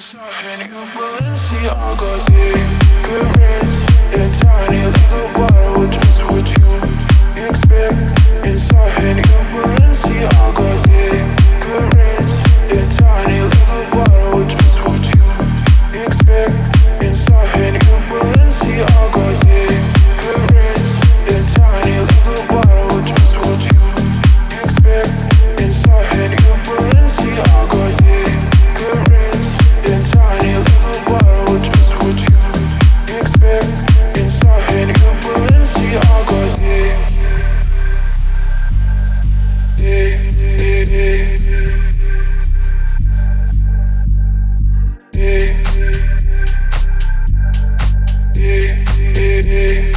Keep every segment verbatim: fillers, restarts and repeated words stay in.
Inside you Balenciagas, yeah. Good rest in tiny little bottle, just what you expect. Inside you Balenciagas, yeah. Good rest in tiny little bottle, just what you expect. Inside you Balenciagas, yeah. Good rest in tiny little bottle, just what you expect. Inside you Balenciagas, yeah. Good rest in tiny little bottle, just what you expect. Inside you Balenciagas, yeah. Yeah, yeah, yeah. Yeah, yeah, yeah, yeah.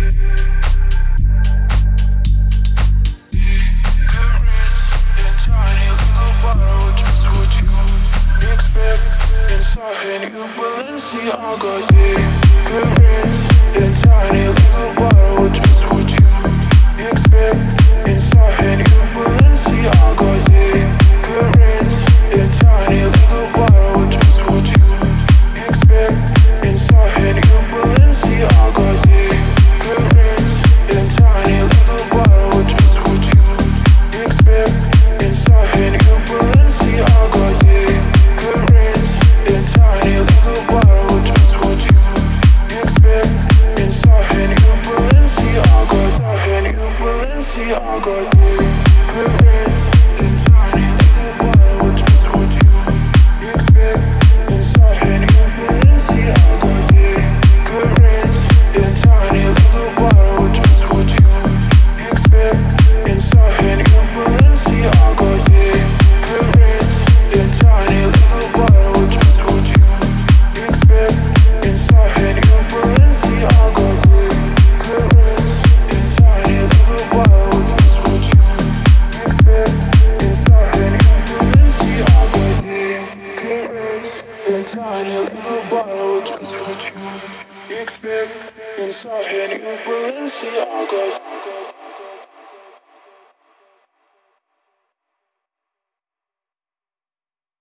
Good rest in tiny little bottle, just what you expect. Inside you Balenciagas, yeah. Good rest in tiny little bottle, just what you expect. Inside you Balenciagas, yeah. Good rest in tiny little bottle, just what you expect. Inside you Balenciagas, yeah. Good rest in tiny little bottle, just what you expect. Inside you Balenciagas, yeah. Good rest in tiny little bottle, just what you expect. Inside you Balenciagas, inside you Balenciagas, yeah. Good rest in tiny little bottle, just what you expect. Inside you Balenciagas, yeah. Good rest in tiny little bottle, just what you expect. Inside you Balenciagas, yeah. Good rest in tiny little bottle, just what you expect. Inside you Balenciagas, yeah. Good rest in tiny little bottle, just what you expect. Inside you Balenciagas, yeah. Good rest in tiny little bottle, just what you expect. Inside you Balenciagas.